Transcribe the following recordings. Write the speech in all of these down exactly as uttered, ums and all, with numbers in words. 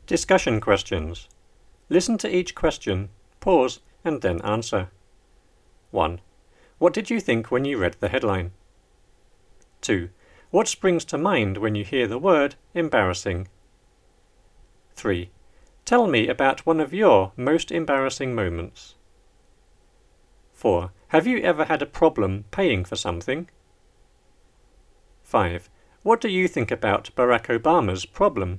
Discussion questions. Listen to each question, pause, and then answer. one. What did you think when you read the headline? two. What springs to mind when you hear the word embarrassing? three. Tell me about one of your most embarrassing moments. four. Have you ever had a problem paying for something? five. What do you think about Barack Obama's problem?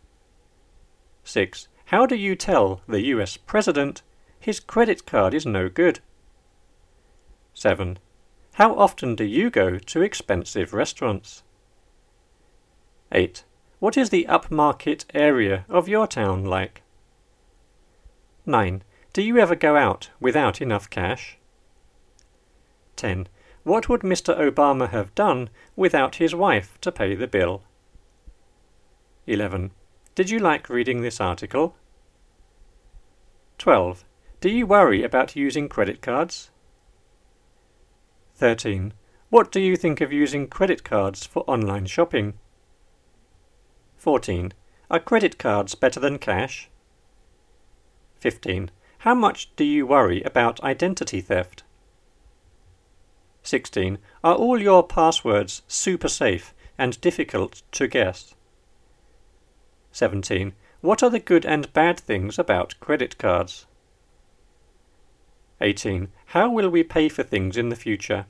six. How do you tell the U S President his credit card is no good? seven. How often do you go to expensive restaurants? eight. What is the upmarket area of your town like? nine. Do you ever go out without enough cash? ten. What would Mister Obama have done without his wife to pay the bill? eleven. Did you like reading this article? twelve. Do you worry about using credit cards? thirteen. What do you think of using credit cards for online shopping? fourteen. Are credit cards better than cash? fifteen. How much do you worry about identity theft? sixteen. Are all your passwords super safe and difficult to guess? seventeen. What are the good and bad things about credit cards? eighteen. How will we pay for things in the future?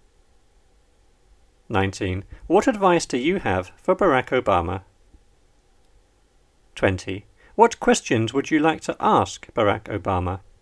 nineteen. What advice do you have for Barack Obama? twenty. What questions would you like to ask Barack Obama?